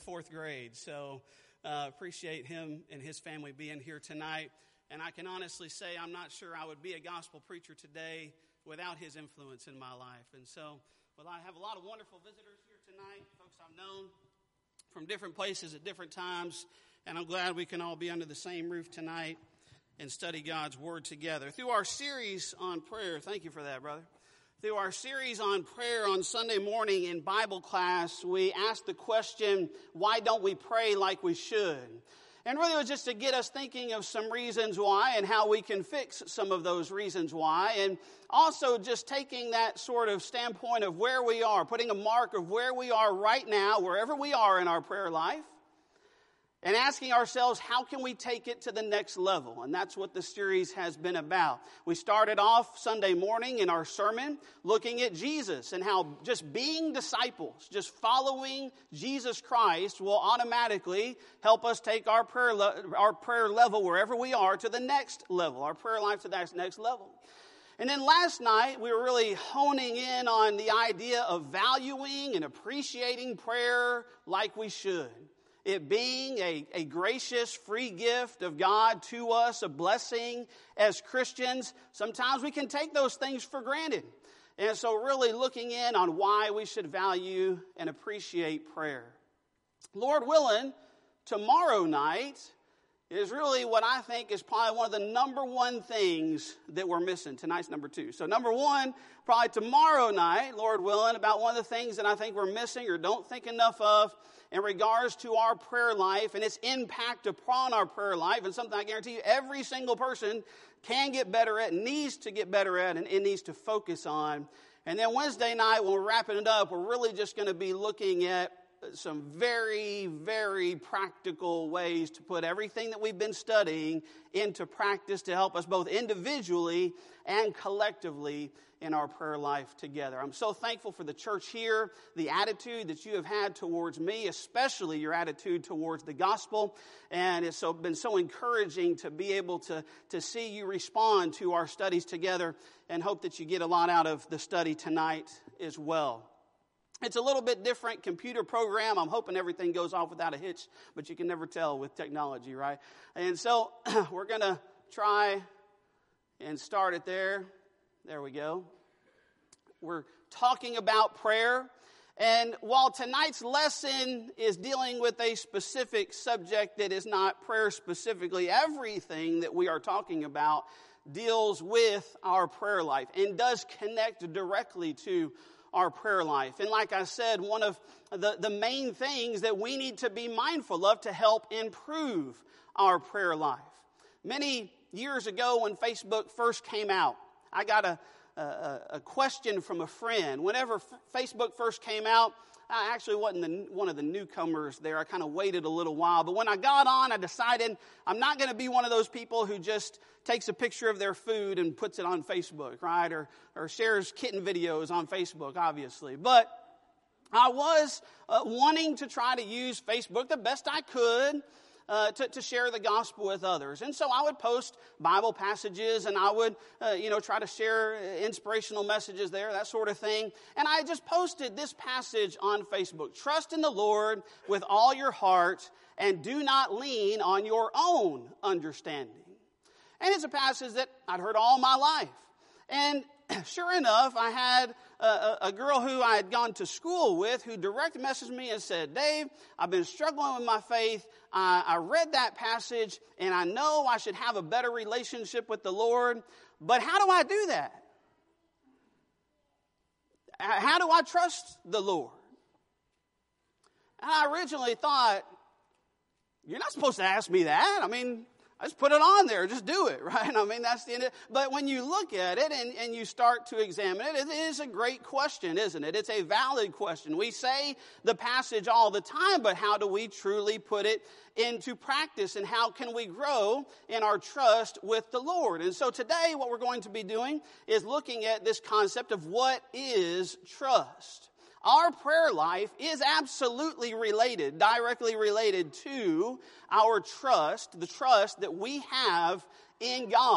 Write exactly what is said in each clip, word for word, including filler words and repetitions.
fourth grade. So uh, appreciate him and his family being here tonight. And I can honestly say I'm not sure I would be a gospel preacher today without his influence in my life. And so well, I have a lot of wonderful visitors here tonight, folks I've known from different places at different times. And I'm glad we can all be under the same roof tonight and study God's Word together. Through our series on prayer, thank you for that, brother. Through our series on prayer on Sunday morning in Bible class, we asked the question, why don't we pray like we should? And really it was just to get us thinking of some reasons why and how we can fix some of those reasons why. And also just taking that sort of standpoint of where we are, putting a mark of where we are right now, wherever we are in our prayer life. And asking ourselves, how can we take it to the next level? And that's what the series has been about. We started off Sunday morning in our sermon looking at Jesus and how just being disciples, just following Jesus Christ will automatically help us take our prayer, le- our prayer level wherever we are to the next level, our prayer life to that next level. And then last night, we were really honing in on the idea of valuing and appreciating prayer like we should. It being a, a gracious, free gift of God to us, a blessing as Christians. Sometimes we can take those things for granted. And so really looking in on why we should value and appreciate prayer. Lord willing, tomorrow night is really what I think is probably one of the number one things that we're missing. Tonight's number two. So number one, probably tomorrow night, Lord willing, about one of the things that I think we're missing or don't think enough of in regards to our prayer life and its impact upon our prayer life, and something I guarantee you every single person can get better at, needs to get better at, and it needs to focus on. And then Wednesday night, when we're wrapping it up, we're really just going to be looking at some very, very practical ways to put everything that we've been studying into practice to help us both individually and collectively in our prayer life together. I'm so thankful for the church here, the attitude that you have had towards me, especially your attitude towards the gospel. And it's so been so encouraging to be able to, to see you respond to our studies together, and hope that you get a lot out of the study tonight as well. It's a little bit different computer program. I'm hoping everything goes off without a hitch, but you can never tell with technology, right? And so we're going to try and start it there. There we go. We're talking about prayer. And while tonight's lesson is dealing with a specific subject that is not prayer specifically, everything that we are talking about deals with our prayer life and does connect directly to our prayer life. And like I said, one of the, the main things that we need to be mindful of to help improve our prayer life. Many years ago when Facebook first came out, I got a, a, a question from a friend. Whenever F- Facebook first came out, I actually wasn't the, one of the newcomers there. I kind of waited a little while. But when I got on, I decided I'm not going to be one of those people who just takes a picture of their food and puts it on Facebook, right? Or, or shares kitten videos on Facebook, obviously. But I was uh, wanting to try to use Facebook the best I could Uh, to, to share the gospel with others. And so I would post Bible passages, and I would, uh, you know, try to share inspirational messages there, that sort of thing. And I just posted this passage on Facebook. Trust in the Lord with all your heart, and do not lean on your own understanding. And it's a passage that I'd heard all my life. And sure enough, I had a, a girl who I had gone to school with who direct messaged me and said, Dave, I've been struggling with my faith. I, I read that passage, and I know I should have a better relationship with the Lord, but how do I do that? How do I trust the Lord? And I originally thought, you're not supposed to ask me that. I mean, I just put it on there. Just do it, right? I mean, that's the end of it. But when you look at it and, and you start to examine it, it is a great question, isn't it? It's a valid question. We say the passage all the time, but how do we truly put it into practice? And how can we grow in our trust with the Lord? And so today what we're going to be doing is looking at this concept of what is trust. Our prayer life is absolutely related, directly related to our trust, the trust that we have in God.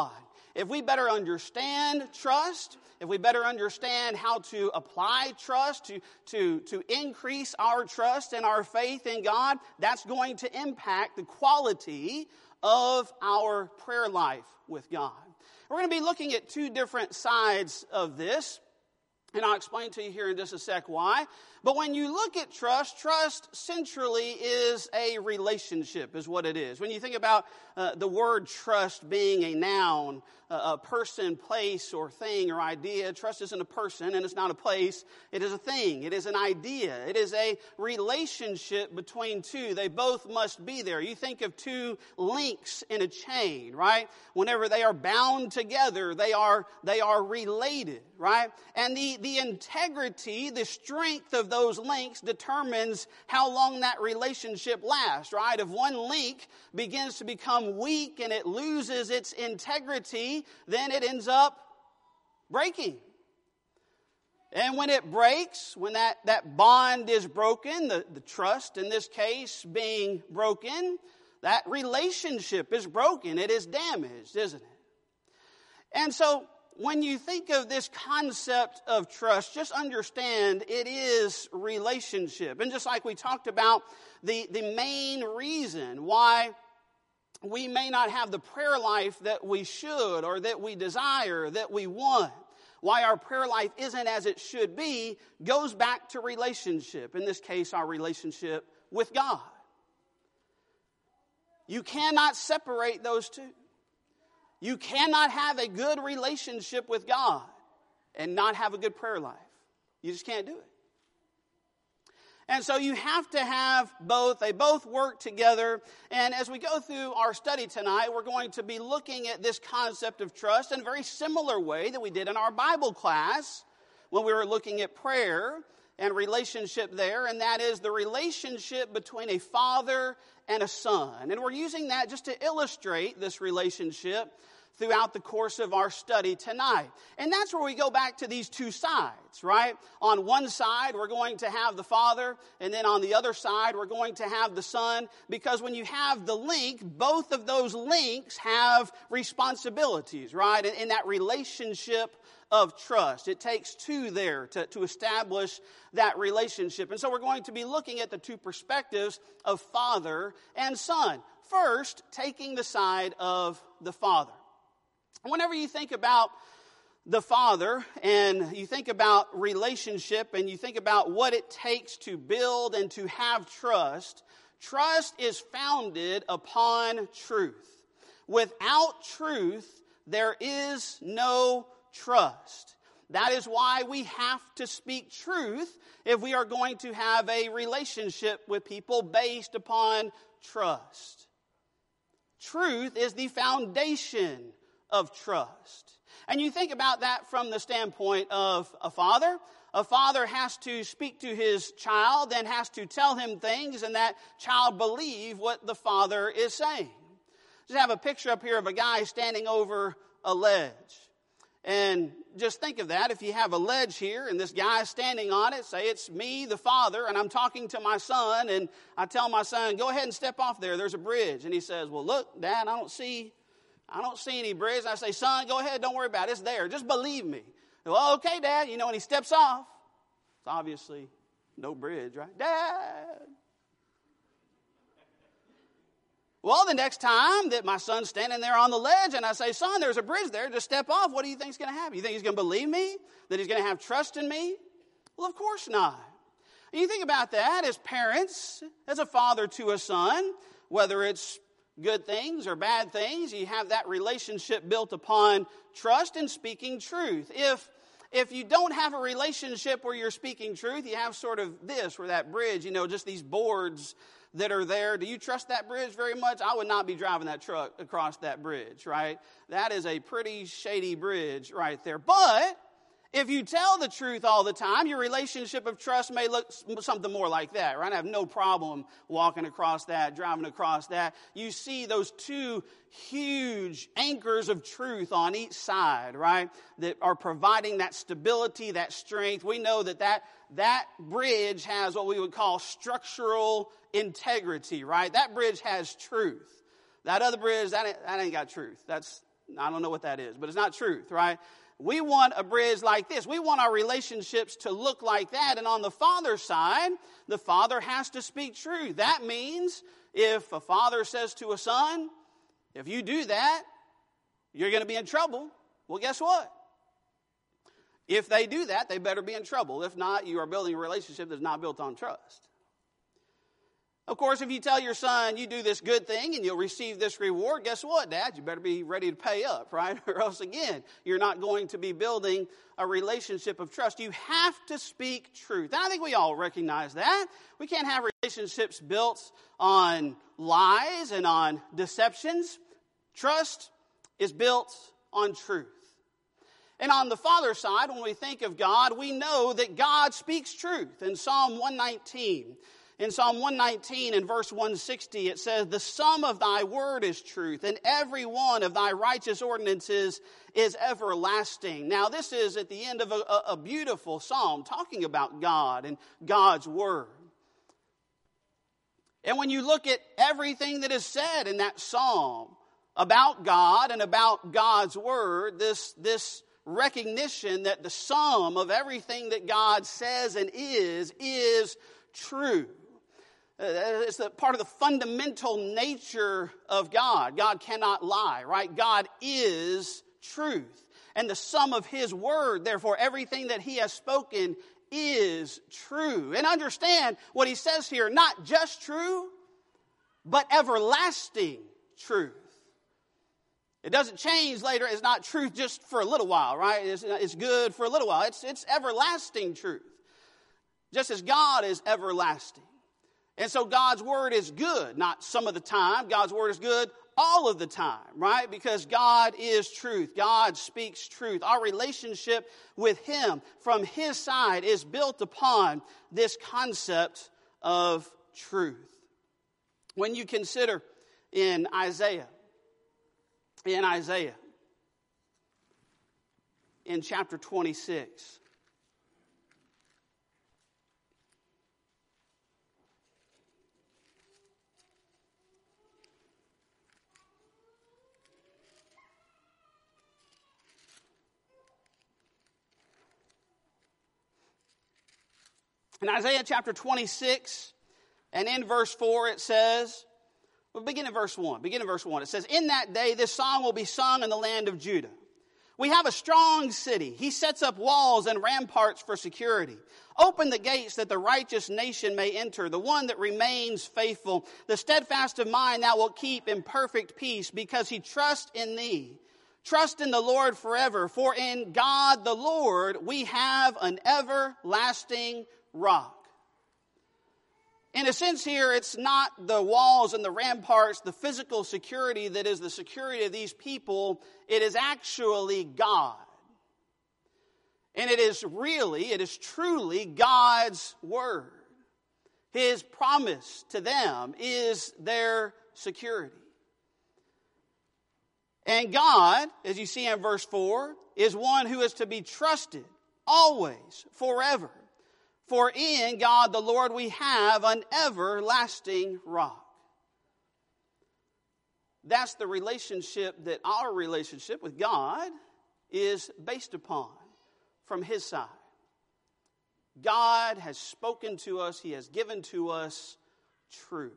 if we better understand trust, if we better understand how to apply trust, to, to, to increase our trust and our faith in God, that's going to impact the quality of our prayer life with God. We're going to be looking at two different sides of this, and I'll explain to you here in just a sec why. But when you look at trust, trust centrally is a relationship, is what it is. When you think about uh, the word trust being a noun, uh, a person, place, or thing, or idea, trust isn't a person and it's not a place. It is a thing. It is an idea. It is a relationship between two. They both must be there. You think of two links in a chain, right? Whenever they are bound together, they are they are related, right? And the, the integrity, the strength of those links determines how long that relationship lasts, right? If one link begins to become weak and it loses its integrity, then it ends up breaking. And when it breaks, when that, that bond is broken, the, the trust in this case being broken, that relationship is broken. It is damaged, isn't it? And so when you think of this concept of trust, just understand it is relationship. And just like we talked about, the, the main reason why we may not have the prayer life that we should or that we desire, that we want, why our prayer life isn't as it should be, goes back to relationship. In this case, our relationship with God. You cannot separate those two. You cannot have a good relationship with God and not have a good prayer life. You just can't do it. And so you have to have both. They both work together. And as we go through our study tonight, we're going to be looking at this concept of trust in a very similar way that we did in our Bible class when we were looking at prayer and relationship there. And that is the relationship between a father and a son. And we're using that just to illustrate this relationship throughout the course of our study tonight. And that's where we go back to these two sides, right? On one side, we're going to have the Father, and then on the other side, we're going to have the Son, because when you have the link, both of those links have responsibilities, right? In, in that relationship of trust. It takes two there to, to establish that relationship. And so we're going to be looking at the two perspectives of Father and Son. First, taking the side of the Father. Whenever you think about the Father and you think about relationship and you think about what it takes to build and to have trust, trust is founded upon truth. Without truth, there is no trust. That is why we have to speak truth if we are going to have a relationship with people based upon trust. Truth is the foundation of trust. And you think about that from the standpoint of a father. A father has to speak to his child and has to tell him things, and that child believe what the father is saying. Just have a picture up here of a guy standing over a ledge. And just think of that. If you have a ledge here and this guy is standing on it, say it's me, the father, and I'm talking to my son, and I tell my son, go ahead and step off there. There's a bridge. And he says, well, look, Dad, I don't see I don't see any bridge. I say, son, go ahead. Don't worry about it. It's there. Just believe me. Well, okay, Dad. You know, when he steps off, it's obviously no bridge, right? Dad. Well, the next time that my son's standing there on the ledge and I say, son, there's a bridge there. Just step off. What do you think is going to happen? You think he's going to believe me? That he's going to have trust in me? Well, of course not. And you think about that as parents, as a father to a son, whether it's good things or bad things, you have that relationship built upon trust and speaking truth. If if you don't have a relationship where you're speaking truth, you have sort of this, where that bridge, you know, just these boards that are there. Do you trust that bridge very much? I would not be driving that truck across that bridge, right? That is a pretty shady bridge right there. But if you tell the truth all the time, your relationship of trust may look something more like that, right? I have no problem walking across that, driving across that. You see those two huge anchors of truth on each side, right? That are providing that stability, that strength. We know that that, that bridge has what we would call structural integrity, right? That bridge has truth. That other bridge, that ain't, that ain't got truth. That's I don't know what that is, but it's not truth, right? We want a bridge like this. We want our relationships to look like that. And on the father's side, the father has to speak truth. That means if a father says to a son, if you do that, you're going to be in trouble. Well, guess what? If they do that, they better be in trouble. If not, you are building a relationship that's not built on trust. Of course, if you tell your son, you do this good thing and you'll receive this reward, guess what, Dad? You better be ready to pay up, right? Or else, again, you're not going to be building a relationship of trust. You have to speak truth. And I think we all recognize that. We can't have relationships built on lies and on deceptions. Trust is built on truth. And on the father's side, when we think of God, we know that God speaks truth. In Psalm one nineteen, in Psalm one nineteen and verse one sixty, it says, the sum of thy word is truth, and every one of thy righteous ordinances is everlasting. Now, this is at the end of a, a, a beautiful psalm talking about God and God's word. And when you look at everything that is said in that psalm about God and about God's word, this, this recognition that the sum of everything that God says and is, is true. It's the part of the fundamental nature of God. God cannot lie, right? God is truth. And the sum of his word, therefore, everything that he has spoken is true. And understand what he says here, not just true, but everlasting truth. It doesn't change later. It's not truth just for a little while, right? It's, it's good for a little while. It's, it's everlasting truth. Just as God is everlasting. And so God's word is good, not some of the time. God's word is good all of the time, right? Because God is truth. God speaks truth. Our relationship with him from his side is built upon this concept of truth. When you consider in Isaiah, in Isaiah, in chapter twenty-six, in Isaiah chapter twenty-six, and in verse four it says, well, begin in verse one. Begin in verse one. It says, in that day this song will be sung in the land of Judah. We have a strong city. He sets up walls and ramparts for security. Open the gates that the righteous nation may enter, the one that remains faithful. The steadfast of mind thou wilt keep in perfect peace, because he trusts in thee. Trust in the Lord forever, for in God the Lord we have an everlasting rock. In a sense here, it's not the walls and the ramparts, the physical security that is the security of these people. It is actually God. And it is really, it is truly God's word. His promise to them is their security. And God, as you see in verse four, is one who is to be trusted always, forever. For in God the Lord we have an everlasting rock. That's the relationship that our relationship with God is based upon from his side. God has spoken to us. He has given to us truth.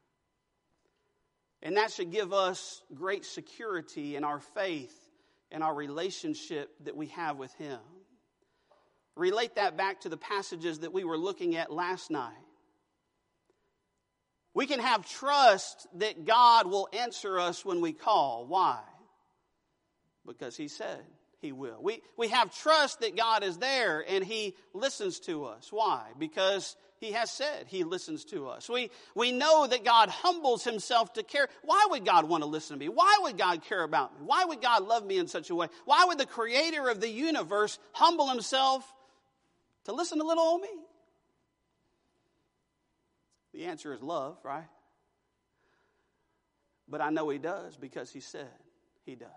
And that should give us great security in our faith and our relationship that we have with him. Relate that back to the passages that we were looking at last night. We can have trust that God will answer us when we call. Why? Because he said he will. We, we have trust that God is there and he listens to us. Why? Because he has said he listens to us. We, we know that God humbles himself to care. Why would God want to listen to me? Why would God care about me? Why would God love me in such a way? Why would the creator of the universe humble himself to listen to little old me? The answer is love, right? But I know he does because he said he does.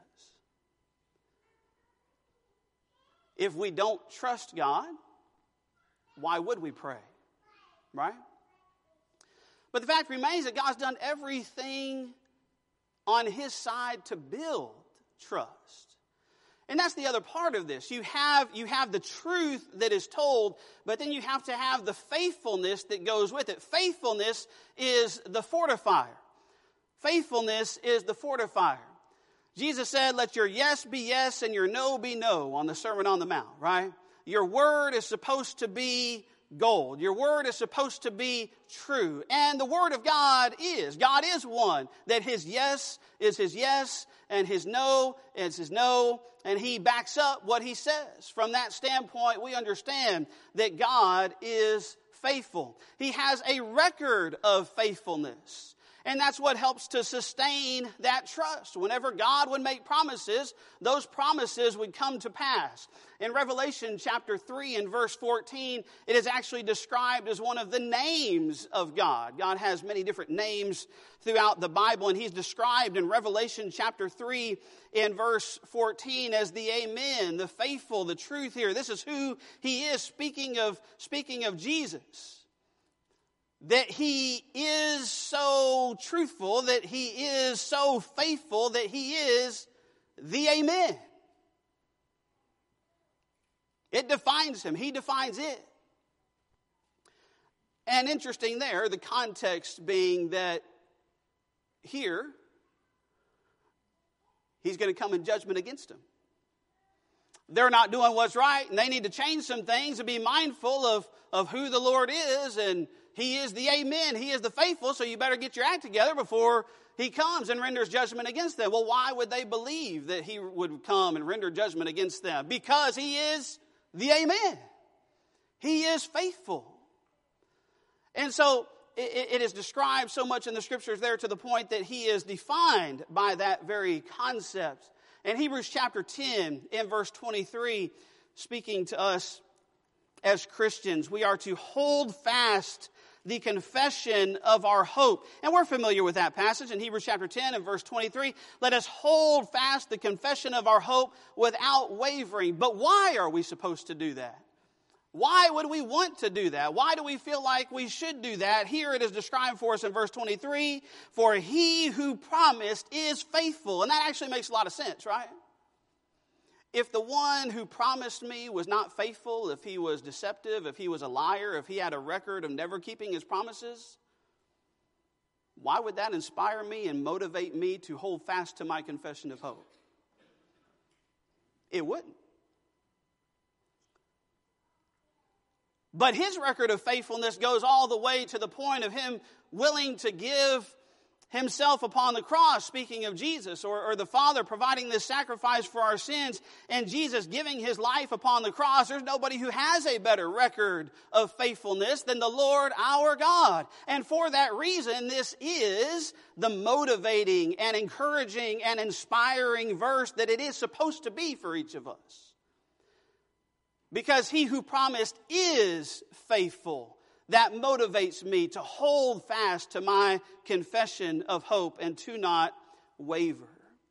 If we don't trust God, why would we pray? Right? But the fact remains that God's done everything on his side to build trust. And that's the other part of this. You have, you have the truth that is told, but then you have to have the faithfulness that goes with it. Faithfulness is the fortifier. Faithfulness is the fortifier. Jesus said, let your yes be yes and your no be no on the Sermon on the Mount, right? Your word is supposed to be gold. Your word is supposed to be true. And the word of God is. God is one. That his yes is his yes and his no is his no. And he backs up what he says. From that standpoint, we understand that God is faithful. He has a record of faithfulness. And that's what helps to sustain that trust. Whenever God would make promises, those promises would come to pass. In Revelation chapter three and verse fourteen, it is actually described as one of the names of God. God has many different names throughout the Bible, and he's described in Revelation chapter three in verse fourteen as the Amen, the faithful, the truth here. This is who he is, speaking of, speaking of Jesus. That he is so truthful, that he is so faithful, that he is the Amen. It defines him. He defines it. And interesting there, the context being that here, he's going to come in judgment against them. They're not doing what's right, and they need to change some things and be mindful of, of who the Lord is, and he is the Amen. He is the faithful, so you better get your act together before he comes and renders judgment against them. Well, why would they believe that he would come and render judgment against them? Because he is the Amen. He is faithful. And so it, it is described so much in the scriptures there to the point that he is defined by that very concept. In Hebrews chapter ten, in verse twenty-three, speaking to us as Christians, we are to hold fast the confession of our hope. And we're familiar with that passage in Hebrews chapter ten and verse twenty-three. Let us hold fast the confession of our hope without wavering. But why are we supposed to do that? Why would we want to do that? Why do we feel like we should do that? Here it is described for us in verse twenty-three. For he who promised is faithful. And that actually makes a lot of sense, right? If the one who promised me was not faithful, if he was deceptive, if he was a liar, if he had a record of never keeping his promises, why would that inspire me and motivate me to hold fast to my confession of hope? It wouldn't. But his record of faithfulness goes all the way to the point of him willing to give himself upon the cross, speaking of Jesus, or, or the Father providing this sacrifice for our sins, and Jesus giving his life upon the cross. There's nobody who has a better record of faithfulness than the Lord our God. And for that reason, this is the motivating and encouraging and inspiring verse that it is supposed to be for each of us. Because he who promised is faithful. That motivates me to hold fast to my confession of hope and to not waver.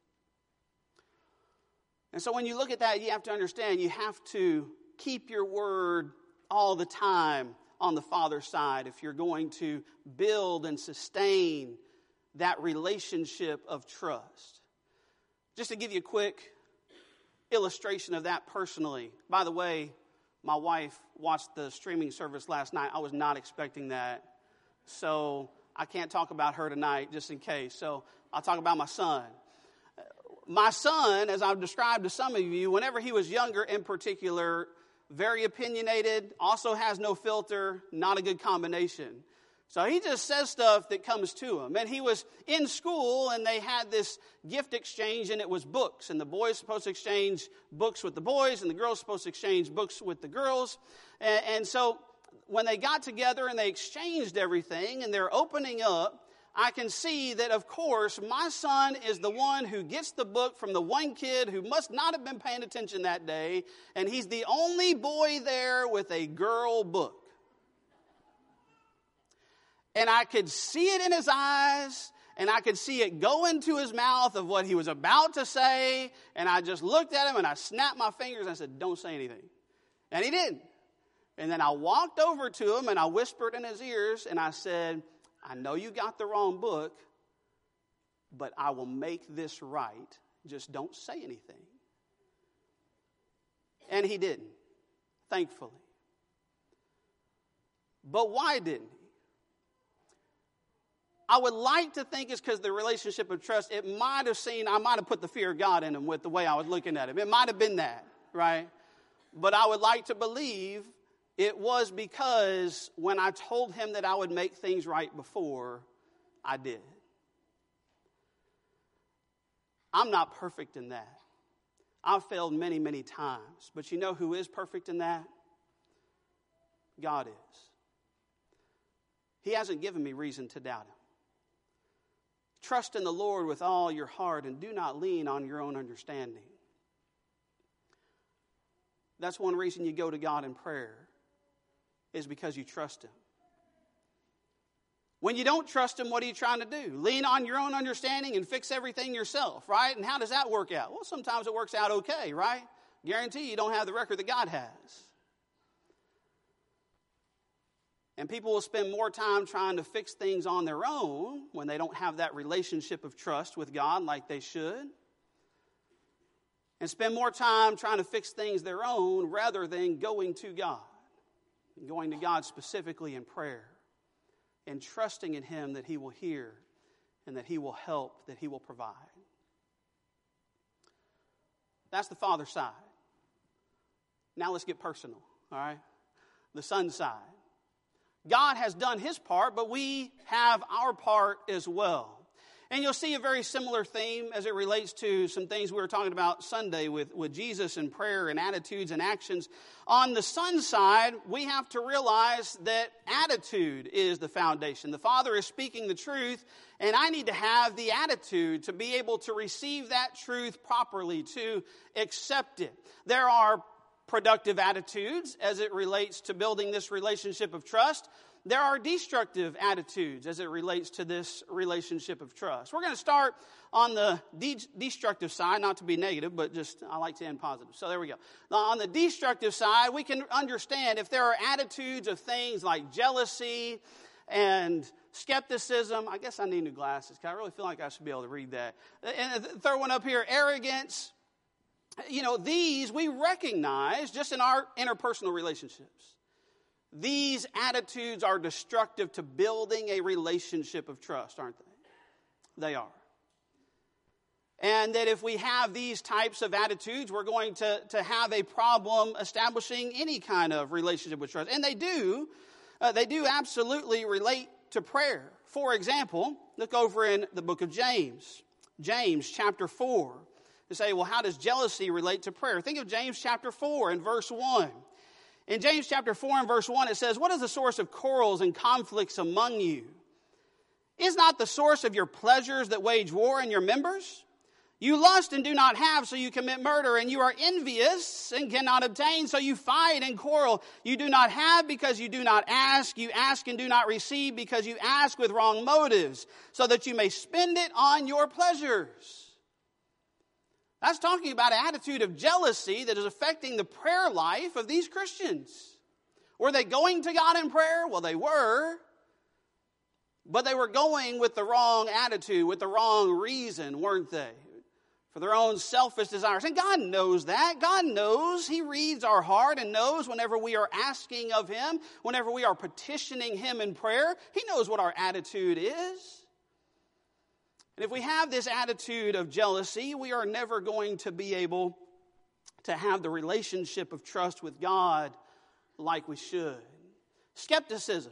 And so when you look at that, you have to understand you have to keep your word all the time on the Father's side if you're going to build and sustain that relationship of trust. Just to give you a quick illustration of that personally. By the way, my wife watched the streaming service last night. I was not expecting that. So I can't talk about her tonight just in case. So I'll talk about my son. My son, as I've described to some of you, whenever he was younger in particular, very opinionated, also has no filter, not a good combination. So he just says stuff that comes to him. And he was in school, and they had this gift exchange, and it was books. And the boys supposed to exchange books with the boys, and the girls supposed to exchange books with the girls. And, and so when they got together and they exchanged everything, and they're opening up, I can see that, of course, my son is the one who gets the book from the one kid who must not have been paying attention that day. And he's the only boy there with a girl book. And I could see it in his eyes, and I could see it go into his mouth of what he was about to say, and I just looked at him, and I snapped my fingers, and I said, don't say anything. And he didn't. And then I walked over to him, and I whispered in his ears, and I said, I know you got the wrong book, but I will make this right Just don't say anything. And he didn't, thankfully. But why didn't he? I would like to think it's because the relationship of trust, it might have seen, I might have put the fear of God in him with the way I was looking at him. It might have been that, right? But I would like to believe it was because when I told him that I would make things right before, I did. I'm not perfect in that. I've failed many, many times. But you know who is perfect in that? God is. He hasn't given me reason to doubt him. Trust in the Lord with all your heart and do not lean on your own understanding. That's one reason you go to God in prayer, is because you trust him. When you don't trust him, what are you trying to do? Lean on your own understanding and fix everything yourself, right? And how does that work out? Well, sometimes it works out okay, right? Guarantee you don't have the record that God has. And people will spend more time trying to fix things on their own when they don't have that relationship of trust with God like they should. And spend more time trying to fix things their own rather than going to God. And going to God specifically in prayer. And trusting in him that he will hear and that he will help, that he will provide. That's the father side. Now let's get personal, all right? The son side. God has done his part, but we have our part as well. And you'll see a very similar theme as it relates to some things we were talking about Sunday with, with Jesus and prayer and attitudes and actions. On the son side, we have to realize that attitude is the foundation. The Father is speaking the truth, and I need to have the attitude to be able to receive that truth properly, to accept it. There are productive attitudes as it relates to building this relationship of trust. There are destructive attitudes as it relates to this relationship of trust. We're going to start on the de- destructive side, not to be negative, but just I like to end positive. So there we go. Now, on the destructive side, we can understand if there are attitudes of things like jealousy and skepticism. I guess I need new glasses because I really feel like I should be able to read that. And the third one up here, arrogance. You know, these we recognize just in our interpersonal relationships. These attitudes are destructive to building a relationship of trust, aren't they? They are. And that if we have these types of attitudes, we're going to, to have a problem establishing any kind of relationship with trust. And they do. Uh, they do absolutely relate to prayer. For example, look over in the book of James. James chapter four. To say, well, how does jealousy relate to prayer? Think of James chapter four and verse one. In James chapter four and verse one, it says, what is the source of quarrels and conflicts among you? Is not the source of your pleasures that wage war in your members? You lust and do not have, so you commit murder. And you are envious and cannot obtain, so you fight and quarrel. You do not have because you do not ask. You ask and do not receive because you ask with wrong motives, so that you may spend it on your pleasures. That's talking about an attitude of jealousy that is affecting the prayer life of these Christians. Were they going to God in prayer? Well, they were. But they were going with the wrong attitude, with the wrong reason, weren't they? For their own selfish desires. And God knows that. God knows. He reads our heart and knows whenever we are asking of him, whenever we are petitioning him in prayer, he knows what our attitude is. And if we have this attitude of jealousy, we are never going to be able to have the relationship of trust with God like we should. Skepticism.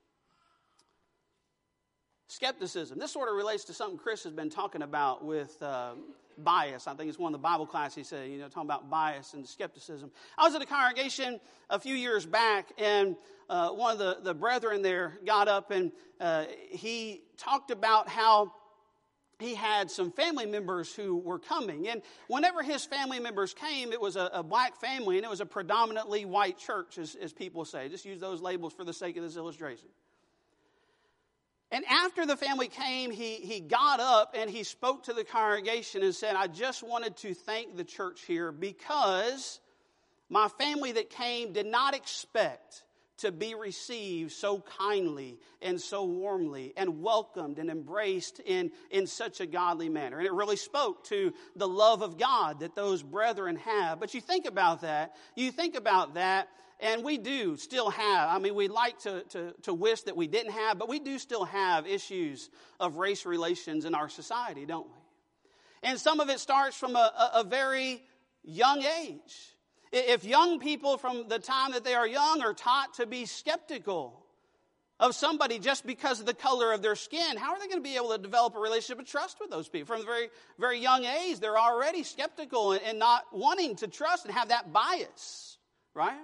Skepticism. This sort of relates to something Chris has been talking about with uh, bias. I think it's one of the Bible classes he said, you know, talking about bias and skepticism. I was at a congregation a few years back, and uh, one of the, the brethren there got up, and uh, he talked about how he had some family members who were coming. And whenever his family members came, it was a, a black family, and it was a predominantly white church, as, as people say. Just use those labels for the sake of this illustration. And after the family came, he, he got up and he spoke to the congregation and said, I just wanted to thank the church here because my family that came did not expect to be received so kindly and so warmly and welcomed and embraced in, in such a godly manner. And it really spoke to the love of God that those brethren have. But you think about that, you think about that, and we do still have, I mean, we'd like to, to, to wish that we didn't have, but we do still have issues of race relations in our society, don't we? And some of it starts from a, a, a very young age. If young people from the time that they are young are taught to be skeptical of somebody just because of the color of their skin, how are they going to be able to develop a relationship of trust with those people? From a very, very young age, they're already skeptical and, and not wanting to trust and have that bias, right?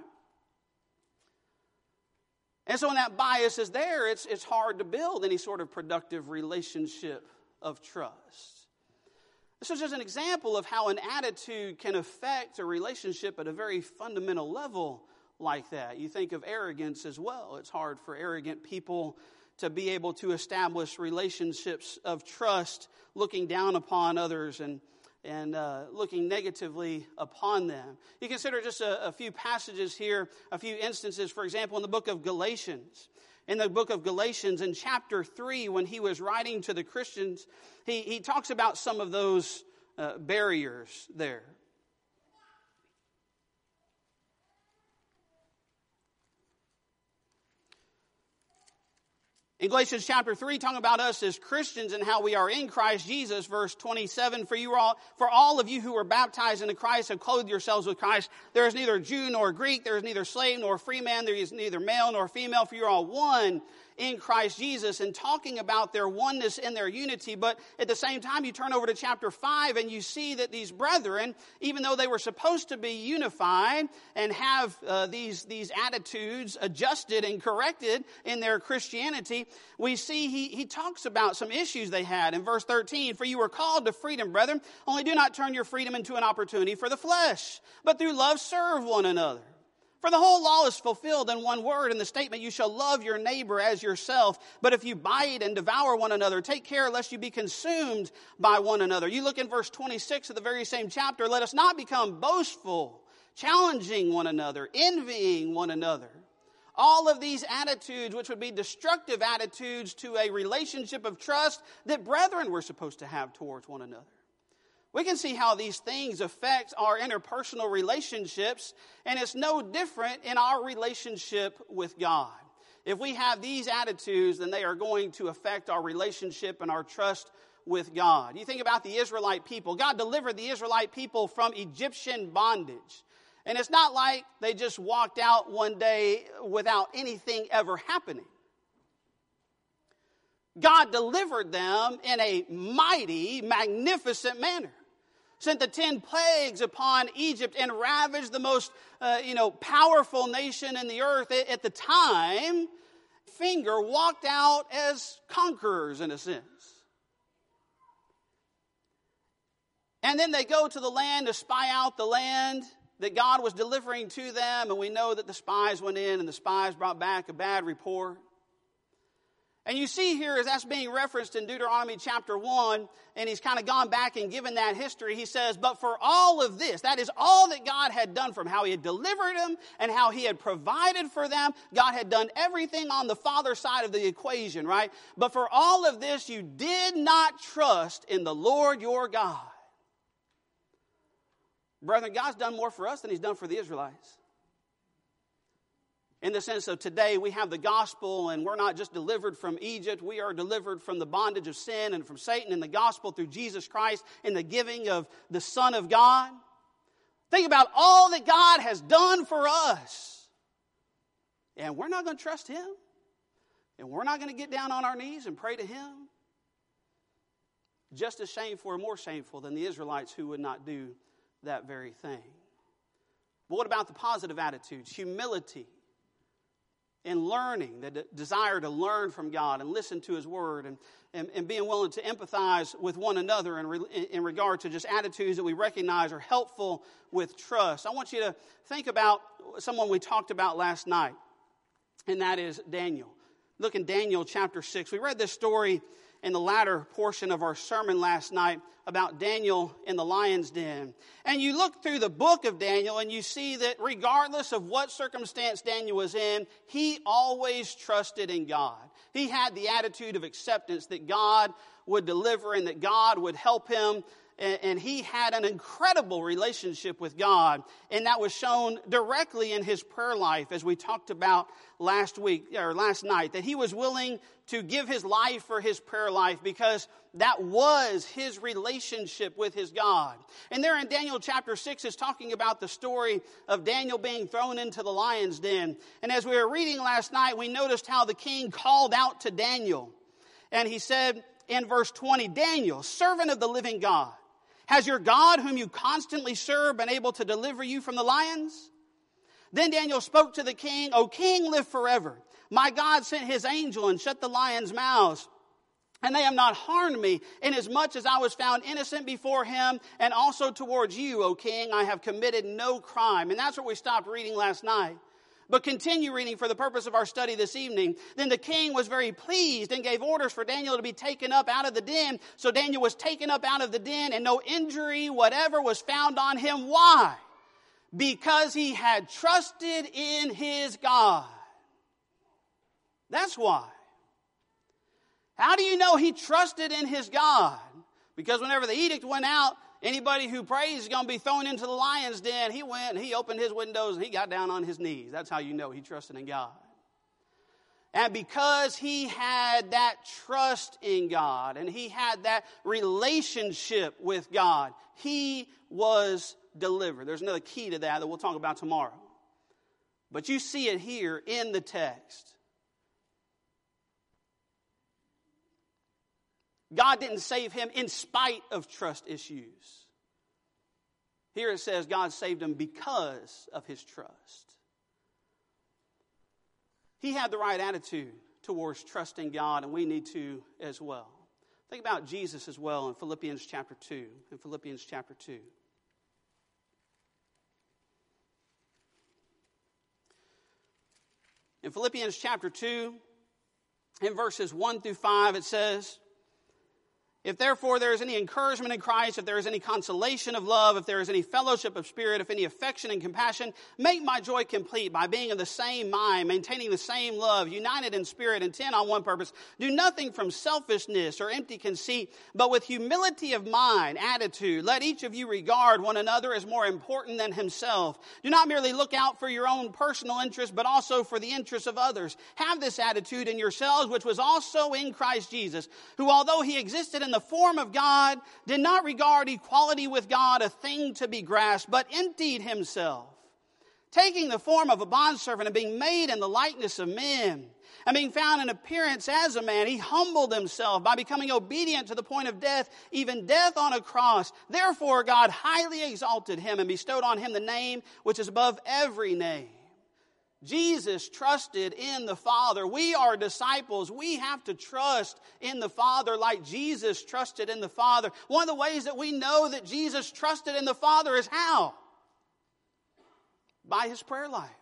And so when that bias is there, it's, it's hard to build any sort of productive relationship of trust. This is just an example of how an attitude can affect a relationship at a very fundamental level like that. You think of arrogance as well. It's hard for arrogant people to be able to establish relationships of trust, looking down upon others and, and uh, looking negatively upon them. You consider just a, a few passages here, a few instances. For example, in the book of Galatians. In the book of Galatians, in chapter three, when he was writing to the Christians, he, he talks about some of those uh, barriers there. In Galatians chapter three, talking about us as Christians and how we are in Christ Jesus, verse twenty-seven, for you are all, for all of you who were baptized into Christ have clothed yourselves with Christ. There is neither Jew nor Greek, there is neither slave nor free man, there is neither male nor female, for you are all one in Christ Jesus, and talking about their oneness and their unity. But at the same time, you turn over to chapter five and you see that these brethren, even though they were supposed to be unified and have uh, these, these attitudes adjusted and corrected in their Christianity, we see he, he talks about some issues they had in verse thirteen. For you were called to freedom, brethren, only do not turn your freedom into an opportunity for the flesh, but through love serve one another. For the whole law is fulfilled in one word, in the statement, you shall love your neighbor as yourself. But if you bite and devour one another, take care lest you be consumed by one another. You look in verse twenty-six of the very same chapter. Let us not become boastful, challenging one another, envying one another. All of these attitudes, which would be destructive attitudes to a relationship of trust that brethren were supposed to have towards one another. We can see how these things affect our interpersonal relationships, and it's no different in our relationship with God. If we have these attitudes, then they are going to affect our relationship and our trust with God. You think about the Israelite people. God delivered the Israelite people from Egyptian bondage. And it's not like they just walked out one day without anything ever happening. God delivered them in a mighty, magnificent manner. Sent the ten plagues upon Egypt and ravaged the most, uh, you know, powerful nation in the earth at the time. Finger walked out as conquerors in a sense. And then they go to the land to spy out the land that God was delivering to them. And we know that the spies went in and the spies brought back a bad report. And you see here as that's being referenced in Deuteronomy chapter one, and he's kind of gone back and given that history. He says, but for all of this, that is all that God had done for them, how he had delivered them and how he had provided for them. God had done everything on the Father side of the equation, right? But for all of this, you did not trust in the Lord your God. Brethren, God's done more for us than he's done for the Israelites. In the sense of today, we have the gospel and we're not just delivered from Egypt. We are delivered from the bondage of sin and from Satan in the gospel through Jesus Christ in the giving of the Son of God. Think about all that God has done for us. And we're not going to trust him. And we're not going to get down on our knees and pray to him. Just as shameful or more shameful than the Israelites who would not do that very thing. But what about the positive attitudes? Humility. And learning, the de- desire to learn from God and listen to his word and, and, and being willing to empathize with one another in, re, in, in regard to just attitudes that we recognize are helpful with trust. I want you to think about someone we talked about last night, and that is Daniel. Look in Daniel chapter six. We read this story in the latter portion of our sermon last night about Daniel in the lion's den. And you look through the book of Daniel and you see that regardless of what circumstance Daniel was in, he always trusted in God. He had the attitude of acceptance that God would deliver and that God would help him. And he had an incredible relationship with God, and that was shown directly in his prayer life, as we talked about last week or last night, that he was willing to give his life for his prayer life because that was his relationship with his God. And there in Daniel chapter six is talking about the story of Daniel being thrown into the lion's den. And as we were reading last night, we noticed how the king called out to Daniel, and he said in verse twenty, "Daniel, servant of the living God, has your God, whom you constantly serve, been able to deliver you from the lions?" Then Daniel spoke to the king, "O king, live forever. My God sent his angel and shut the lions' mouths, and they have not harmed me, inasmuch as I was found innocent before him, and also towards you, O king, I have committed no crime." And that's what we stopped reading last night. But continue reading for the purpose of our study this evening. Then the king was very pleased and gave orders for Daniel to be taken up out of the den. So Daniel was taken up out of the den, and no injury whatever was found on him. Why? Because he had trusted in his God. That's why. How do you know he trusted in his God? Because whenever the edict went out, anybody who prays is going to be thrown into the lion's den. He went and he opened his windows and he got down on his knees. That's how you know he trusted in God. And because he had that trust in God and he had that relationship with God, he was delivered. There's another key to that that we'll talk about tomorrow. But you see it here in the text. God didn't save him in spite of trust issues. Here it says God saved him because of his trust. He had the right attitude towards trusting God, and we need to as well. Think about Jesus as well in Philippians chapter two. In Philippians chapter two. In Philippians chapter two, in verses one through five, it says, "If therefore there is any encouragement in Christ, if there is any consolation of love, if there is any fellowship of spirit, if any affection and compassion, make my joy complete by being of the same mind, maintaining the same love, united in spirit, intent on one purpose. Do nothing from selfishness or empty conceit, but with humility of mind, attitude, let each of you regard one another as more important than himself. Do not merely look out for your own personal interest, but also for the interests of others. Have this attitude in yourselves, which was also in Christ Jesus, who although he existed in the form of God, did not regard equality with God a thing to be grasped, but emptied himself, taking the form of a bondservant and being made in the likeness of men. And being found in appearance as a man, he humbled himself by becoming obedient to the point of death, even death on a cross. Therefore God highly exalted him and bestowed on him the name which is above every name." Jesus trusted in the Father. We are disciples. We have to trust in the Father like Jesus trusted in the Father. One of the ways that we know that Jesus trusted in the Father is how? By his prayer life.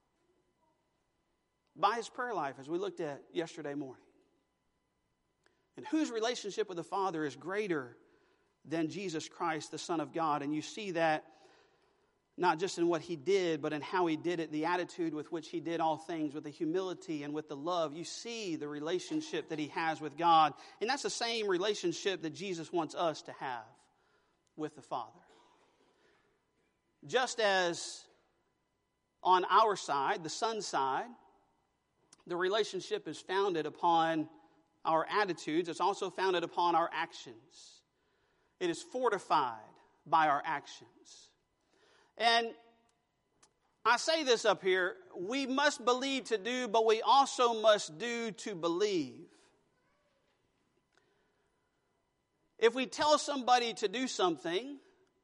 By his prayer life, as we looked at yesterday morning. And whose relationship with the Father is greater than Jesus Christ, the Son of God? And you see that not just in what he did, but in how he did it, the attitude with which he did all things, with the humility and with the love. You see the relationship that he has with God. And that's the same relationship that Jesus wants us to have with the Father. Just as on our side, the Son's side, the relationship is founded upon our attitudes, it's also founded upon our actions. It is fortified by our actions. And I say this up here, we must believe to do, but we also must do to believe. If we tell somebody to do something,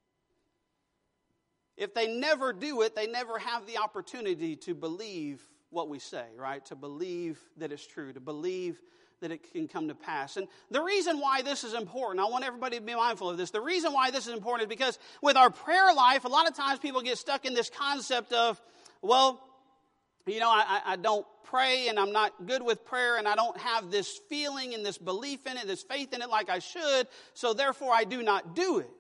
if they never do it, they never have the opportunity to believe what we say, right? To believe that it's true, to believe that it can come to pass. And the reason why this is important, I want everybody to be mindful of this. The reason why this is important is because with our prayer life, a lot of times people get stuck in this concept of, well, you know, I, I don't pray and I'm not good with prayer and I don't have this feeling and this belief in it, this faith in it like I should, so therefore I do not do it.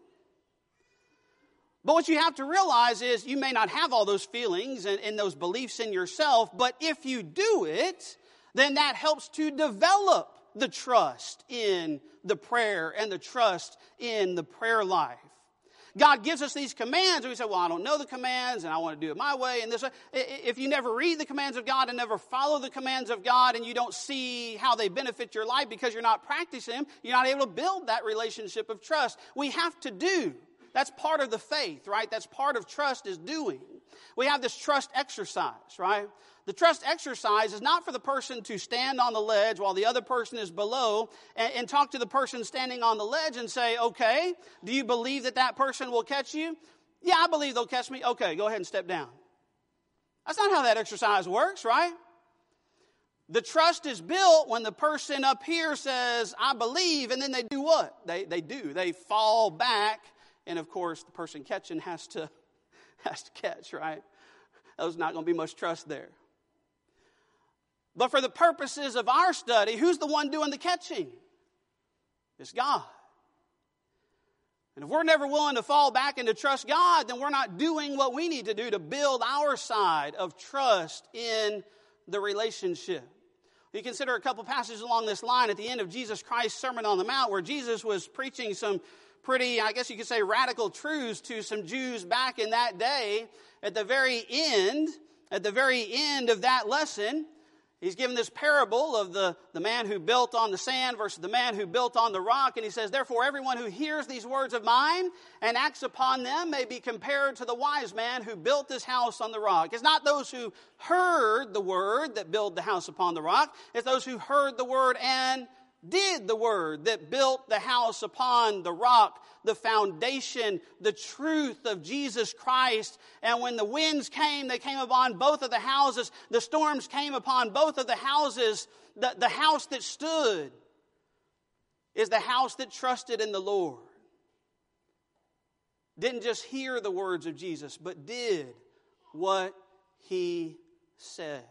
But what you have to realize is you may not have all those feelings and, and those beliefs in yourself, but if you do it, then that helps to develop the trust in the prayer and the trust in the prayer life. God gives us these commands, and we say, well, I don't know the commands, and I want to do it my way, and this way. If you never read the commands of God and never follow the commands of God, and you don't see how they benefit your life because you're not practicing them, you're not able to build that relationship of trust. We have to do. That's part of the faith, right? That's part of trust is doing. We have this trust exercise, right? The trust exercise is not for the person to stand on the ledge while the other person is below and, and talk to the person standing on the ledge and say, okay, do you believe that that person will catch you? Yeah, I believe they'll catch me. Okay, go ahead and step down. That's not how that exercise works, right? The trust is built when the person up here says, I believe, and then they do what? They, they do. They fall back, and of course the person catching has to, has to catch, right? There's not going to be much trust there. But for the purposes of our study, who's the one doing the catching? It's God. And if we're never willing to fall back and to trust God, then we're not doing what we need to do to build our side of trust in the relationship. You consider a couple passages along this line at the end of Jesus Christ's Sermon on the Mount, where Jesus was preaching some pretty, I guess you could say, radical truths to some Jews back in that day. At the very end, at the very end of that lesson, he's given this parable of the, the man who built on the sand versus the man who built on the rock. And he says, therefore, everyone who hears these words of mine and acts upon them may be compared to the wise man who built this house on the rock. It's not those who heard the word that built the house upon the rock. It's those who heard the word and did the word that built the house upon the rock, the foundation, the truth of Jesus Christ. And when the winds came, they came upon both of the houses. The storms came upon both of the houses. The, the house that stood is the house that trusted in the Lord. Didn't just hear the words of Jesus, but did what he said.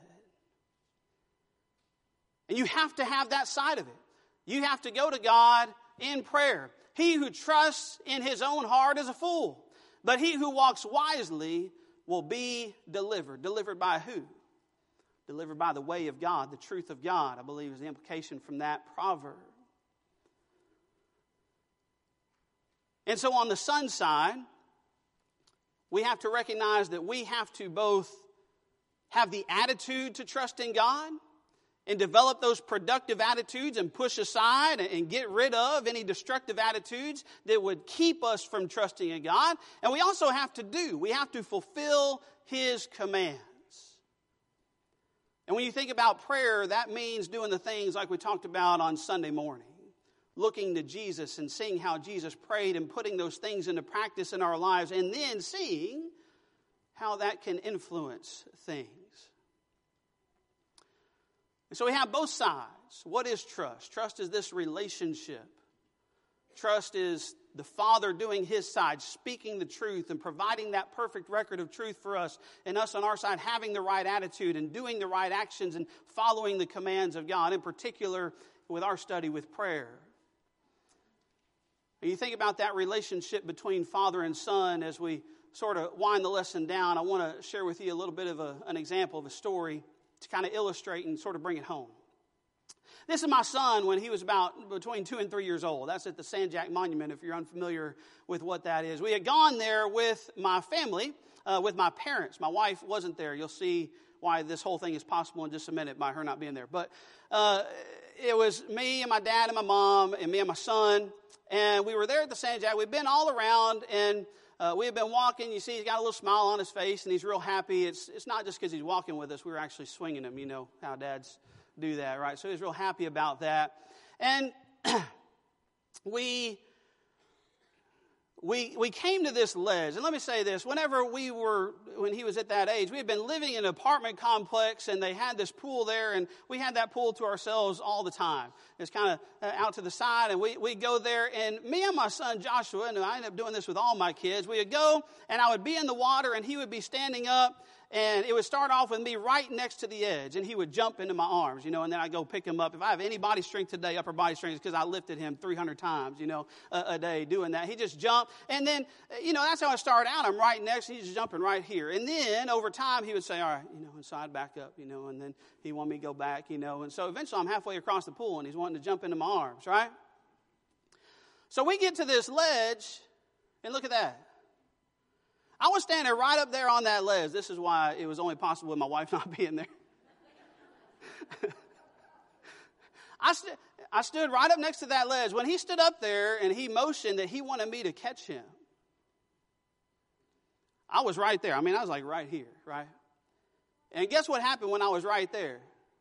And you have to have that side of it. You have to go to God in prayer. He who trusts in his own heart is a fool, but he who walks wisely will be delivered. Delivered by who? Delivered by the way of God, the truth of God, I believe is the implication from that proverb. And so on the son side, we have to recognize that we have to both have the attitude to trust in God and develop those productive attitudes and push aside and get rid of any destructive attitudes that would keep us from trusting in God. And we also have to do, we have to fulfill his commands. And when you think about prayer, that means doing the things like we talked about on Sunday morning. Looking to Jesus and seeing how Jesus prayed and putting those things into practice in our lives, and then seeing how that can influence things. And so we have both sides. What is trust? Trust is this relationship. Trust is the Father doing his side, speaking the truth and providing that perfect record of truth for us, and us on our side having the right attitude and doing the right actions and following the commands of God, in particular with our study with prayer. And you think about that relationship between Father and Son as we sort of wind the lesson down. I want to share with you a little bit of a, an example of a story to kind of illustrate and sort of bring it home. This is my son when he was about between two and three years old. That's at the San Jac Monument, if you're unfamiliar with what that is. We had gone there with my family, uh, with my parents. My wife wasn't there. You'll see why this whole thing is possible in just a minute by her not being there. But uh, it was me and my dad and my mom and me and my son. And we were there at the San Jac. We've been all around, and Uh, we have been walking. You see, he's got a little smile on his face, and he's real happy. It's it's not just because he's walking with us. We were actually swinging him. You know how dads do that, right? So he's real happy about that. And we we we came to this ledge. And let me say this. Whenever we were, when he was at that age, we had been living in an apartment complex, and they had this pool there, and we had that pool to ourselves all the time. It's kind of out to the side, and we we go there, and me and my son Joshua, and I ended up doing this with all my kids, we would go, and I would be in the water, and he would be standing up, And it would start off with me right next to the edge, and he would jump into my arms, you know, and then I'd go pick him up. If I have any body strength today, upper body strength, it's because I lifted him three hundred times, you know, a, a day doing that. He just jumped, and then, you know, that's how I started out. I'm right next, he's just jumping right here. And then, over time, he would say, all right, you know, and so I'd back up, you know, and then he wanted me to go back, you know. And so eventually I'm halfway across the pool, and he's wanting to jump into my arms, right? So we get to this ledge, and look at that. I was standing right up there on that ledge. This is why it was only possible with my wife not being there. I, st- I stood right up next to that ledge. When he stood up there and he motioned that he wanted me to catch him, I was right there. I mean, I was like right here, right? And guess what happened when I was right there?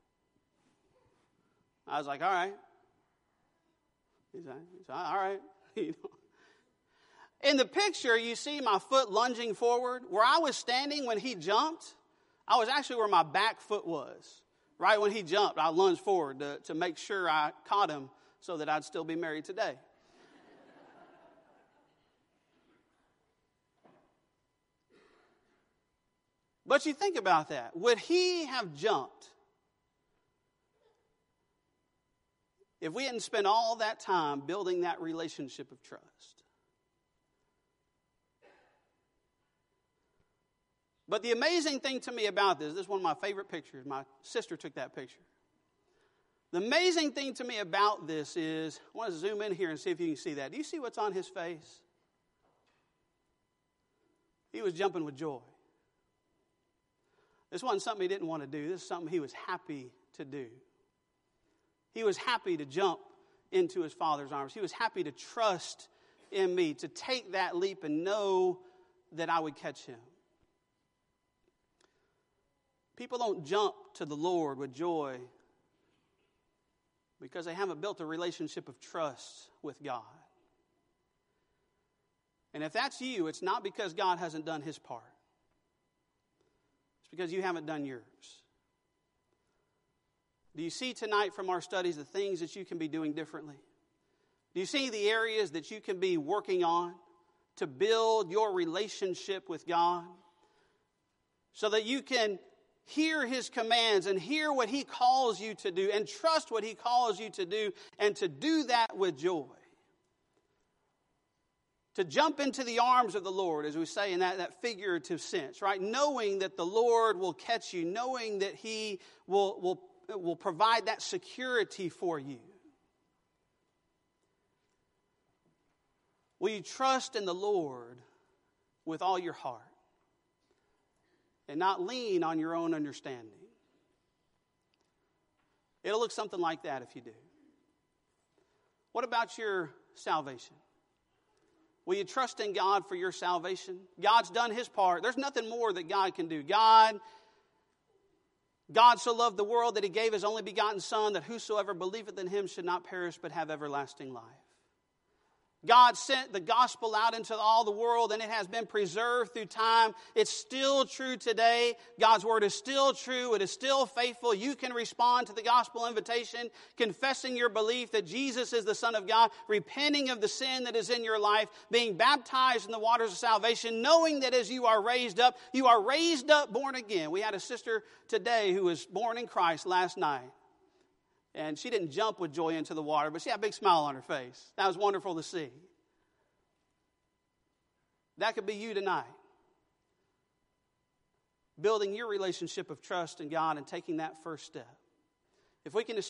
I was like, all right. He's like, all right. You know. In the picture, you see my foot lunging forward. Where I was standing when he jumped, I was actually where my back foot was. Right when he jumped, I lunged forward to, to make sure I caught him so that I'd still be married today. But you think about that. Would he have jumped if we hadn't spent all that time building that relationship of trust? But the amazing thing to me about this, this is one of my favorite pictures. My sister took that picture. The amazing thing to me about this is, I want to zoom in here and see if you can see that. Do you see what's on his face? He was jumping with joy. This wasn't something he didn't want to do. This is something he was happy to do. He was happy to jump into his Father's arms. He was happy to trust in me, to take that leap and know that I would catch him. People don't jump to the Lord with joy because they haven't built a relationship of trust with God. And if that's you, it's not because God hasn't done his part. It's because you haven't done yours. Do you see tonight from our studies the things that you can be doing differently? Do you see the areas that you can be working on to build your relationship with God so that you can hear his commands and hear what he calls you to do and trust what he calls you to do and to do that with joy? To jump into the arms of the Lord, as we say in that, that figurative sense, right? Knowing that the Lord will catch you, knowing that he will, will, will provide that security for you. Will you trust in the Lord with all your heart and not lean on your own understanding? It'll look something like that if you do. What about your salvation? Will you trust in God for your salvation? God's done his part. There's nothing more that God can do. God, God so loved the world that he gave his only begotten Son, that whosoever believeth in him should not perish but have everlasting life. God sent the gospel out into all the world, and it has been preserved through time. It's still true today. God's word is still true. It is still faithful. You can respond to the gospel invitation, confessing your belief that Jesus is the Son of God, repenting of the sin that is in your life, being baptized in the waters of salvation, knowing that as you are raised up, you are raised up born again. We had a sister today who was born in Christ last night. And she didn't jump with joy into the water, but she had a big smile on her face. That was wonderful to see. That could be you tonight. Building your relationship of trust in God and taking that first step. If we can